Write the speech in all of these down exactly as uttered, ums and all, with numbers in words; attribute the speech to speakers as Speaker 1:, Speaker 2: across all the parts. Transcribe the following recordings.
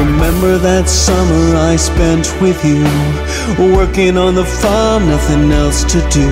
Speaker 1: remember that summer I spent with you, working on the farm, nothing else to do.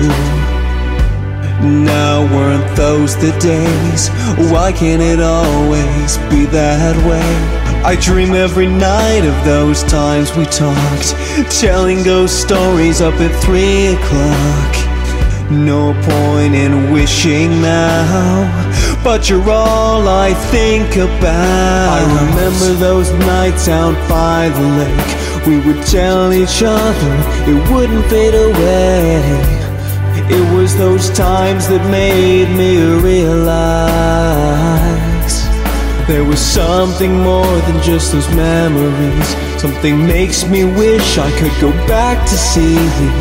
Speaker 1: Now weren't those the days? Why can't it always be that way? I dream every night of those times we talked, telling ghost stories up at three o'clock. No point in wishing now, but you're all I think about. I remember those nights out by the lake. We would tell each other it wouldn't fade away. It was those times that made me realize there was something more than just those memories. Something makes me wish I could go back to see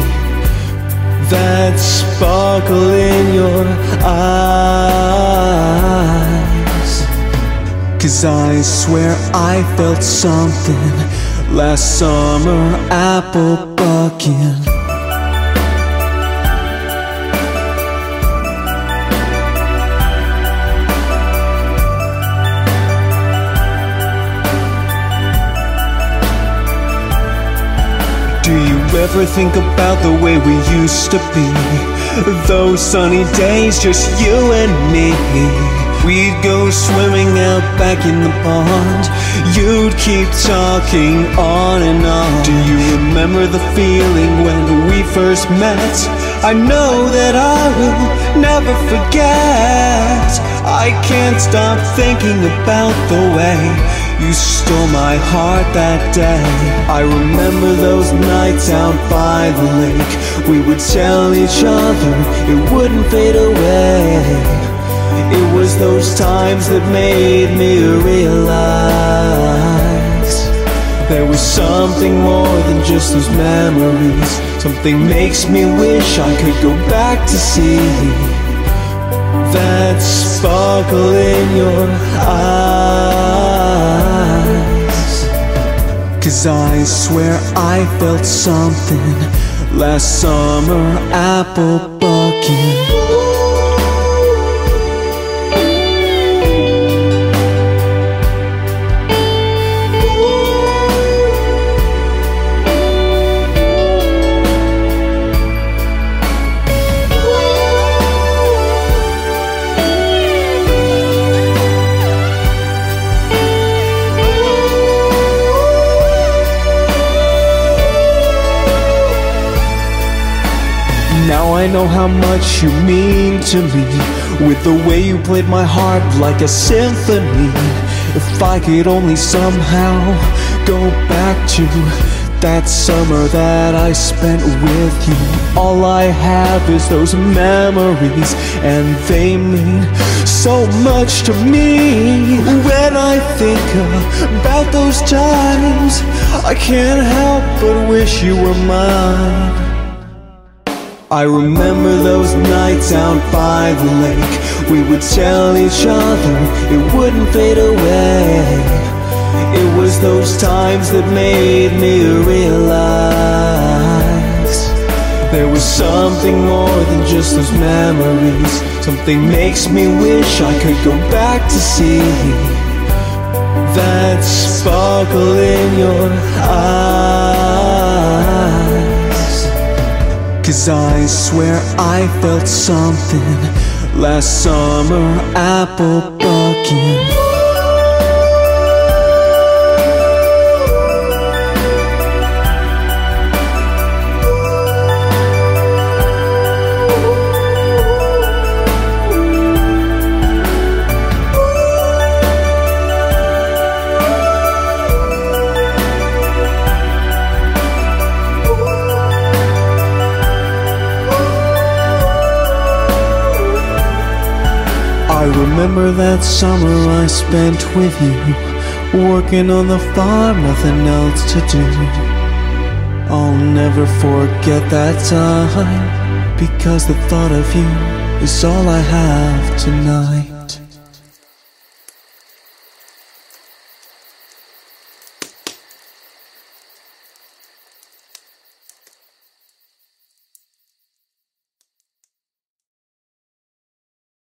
Speaker 1: that sparkle in your eyes. 'Cause I swear I felt something last summer apple bucking. Do you ever think about the way we used to be? Those sunny days, just you and me. We'd go swimming out back in the pond. You'd keep talking on and on. Do you remember the feeling when we first met? I know that I will never forget. I can't stop thinking about the way you stole my heart that day. I remember those nights out by the lake. We would tell each other it wouldn't fade away. It was those times that made me realize there was something more than just those memories. Something makes me wish I could go back to see that sparkle in your eyes. 'Cause I swear I felt something last summer apple bucking. Now I know how much you mean to me, with the way you played my heart like a symphony. If I could only somehow go back to that summer that I spent with you. All I have is those memories, and they mean so much to me. When I think about those times, I can't help but wish you were mine. I remember those nights out by the lake. We would tell each other it wouldn't fade away. It was those times that made me realize there was something more than just those memories. Something makes me wish I could go back to see that sparkle in your eyes. 'Cause I swear I felt something last summer apple bucking. I remember that summer I spent with you, working on the farm, nothing else to do. I'll never forget that time, because the thought of you is all I have tonight.